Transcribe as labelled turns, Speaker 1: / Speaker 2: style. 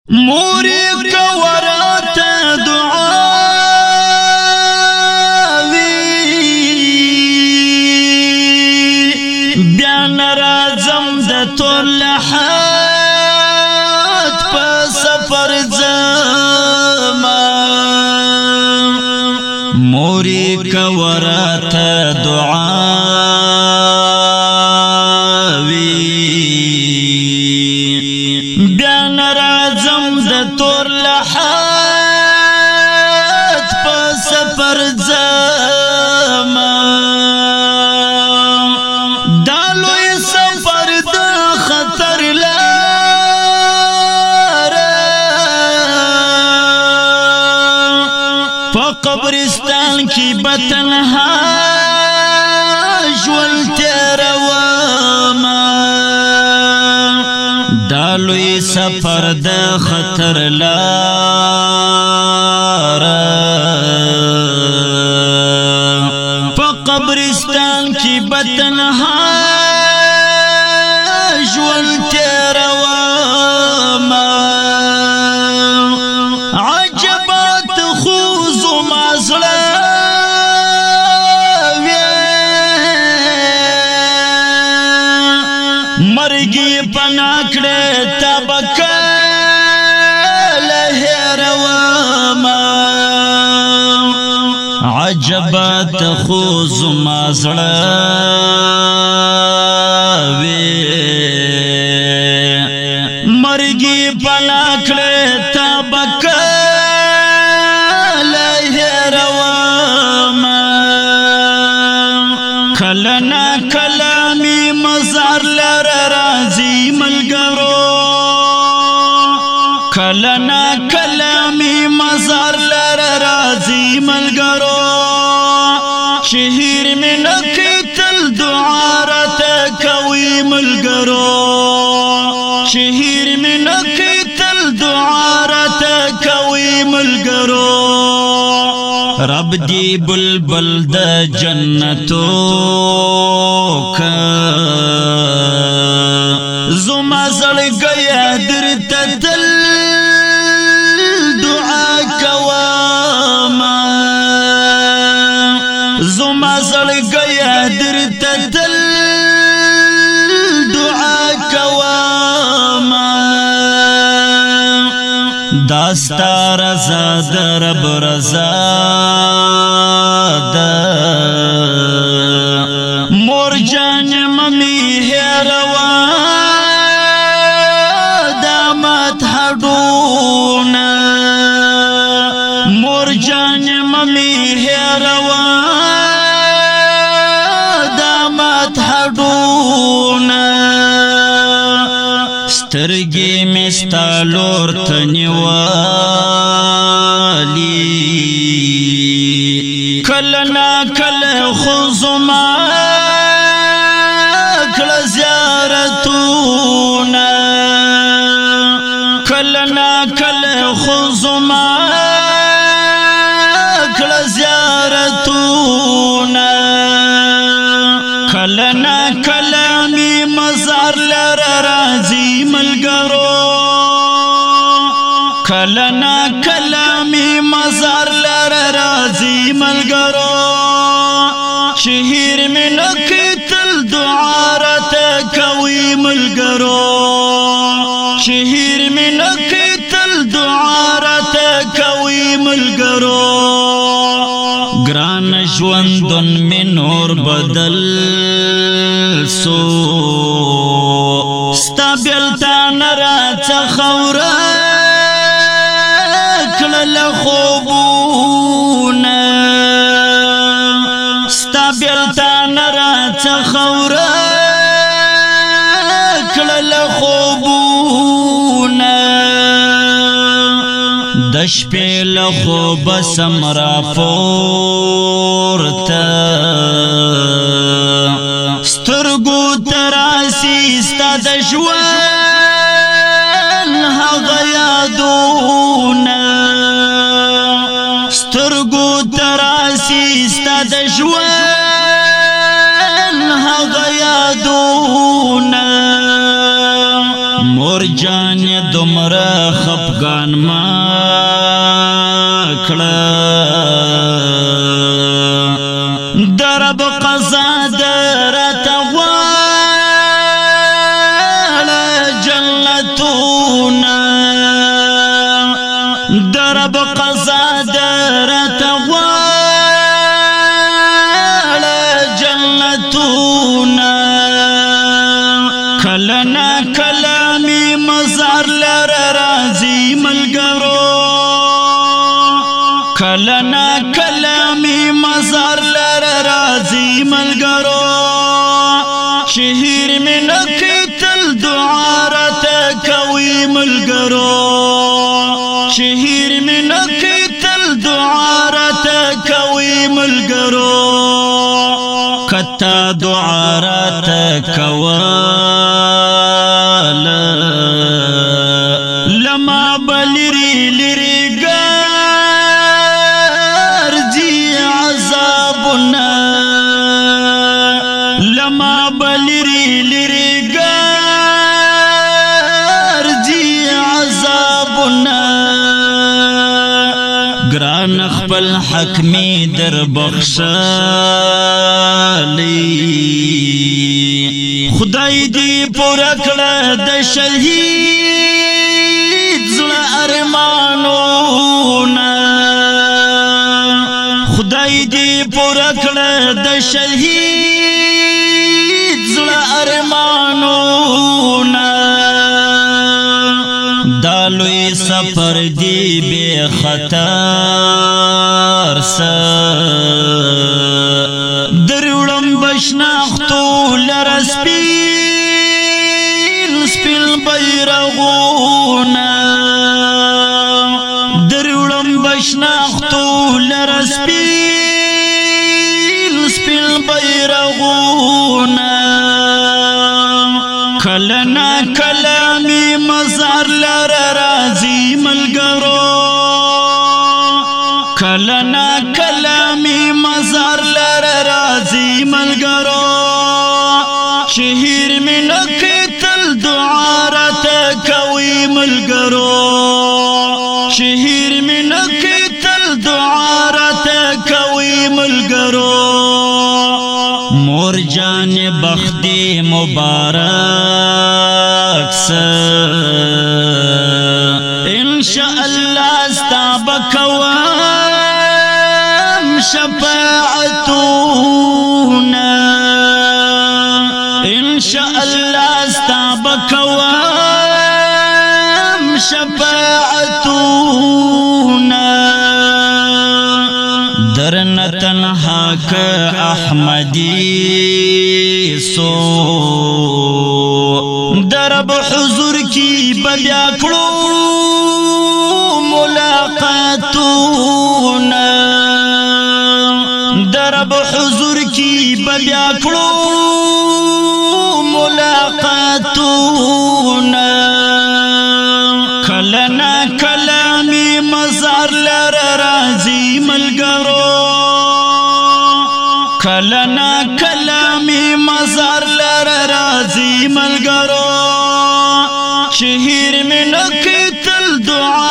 Speaker 1: موری کورات دعاوی بیان رازم د طلحات په سفر زما موری کورات دعاوی بیان رازم د طلحات په سفر زما دالوی سفر د خطر لاره په قبرستان کې به تنها ژوند تېرومه دالوی سفر د خطر لاره په قبرستان کې به تنها ژوند تېرومه عجبات خو زما زړه مرګي پنا کړه تبکه لهروما عجبات خو زما زړه مرګي پنا کړه تبکه لهروما کلنا کلامي مزار لره راځي ملګرو کلنا کلامي مزار لره راځي ملګرو شهیر مې نکتل دعا راته کوي ملګرو شهیر مې نکتل دعا راته کوي ملګرو رب دی بلبل د جنتو کا زما زړګیا درته تل دعا کوما زما زړګیا درته تل دعا کوما داستا رضا د رب رضا مور جان ممی هروا دامت هډونا مور جان ممی هروا دامت هډونا سترګې مستا لور تنیوالی کلنا کل خزما کل زیارتونا کلنا کل خزما کل زیارتونا کلنا کلامی مزار لره راځي ملګرو کلنا کلامی مزار لره راځي ملګرو شهیر مې نکتل دعا راته کوي ملګرو شهیر مې نکتل دعا راته کوي ملګرو ګران ژوندون مې نور بدل سو ستا بیلتان راڅخه ورک کړل خوبونه ستا بیلتان راڅخه ورک کړل خوبونه د شپې له خوبه سم راپورته سترګو ته راسي ستا د ژوند هغه یادونه سترګو ته راسي ستا د ژوند هغه یادونه مور مور جان دمرا خفگان ما کړه درب قضا درت غواړه جنتونه درب قضا درت غواړه جنتونه کلنا کلامی مزار لر رازی ملګرو کلنا کلامی مزار لر رازی ملګرو شهیر می نکتل دعا راته کوي ملګرو شهیر می نکتل دعا راته کوي ملګرو کتا دعا راته کوله لما بلری لری ګرځي عذابنا لما بلری لری ګرځي عذابنا ګران خپل حق می در بخښلی خدای دی پورا کړه د شهید زړه ارمانونه خدای دی پورا کړه د شهید زړه ارمانونه دا لوی سفر دی بے خطر دروړم بشناختو لرسپیل سپیل بیرغونه دروړم بشناختو لرسپیل سپیل بیرغونه کلنا کلامی مزار لر رازی ملګرو کلنا کلامی مزار لر رازی ملګرو شهیر می نکتل دعا راته کوي ملګرو شهیر می نکتل دعا راته کوي ملګرو مور جان بخت مبارک انشاء الله استبقوام شفاعتنا انشاء الله استبقوام شفاعتنا درن تنها که احمدی سو درب حضور کی بیا کړو ملاقاتونه درب حضور کی بیا کړو ملاقاتونه کلنا کلامی مزار لر رازی ملګرو کلنا کلامی مزار لر رازی ملګرو شهیر می نکتل دعا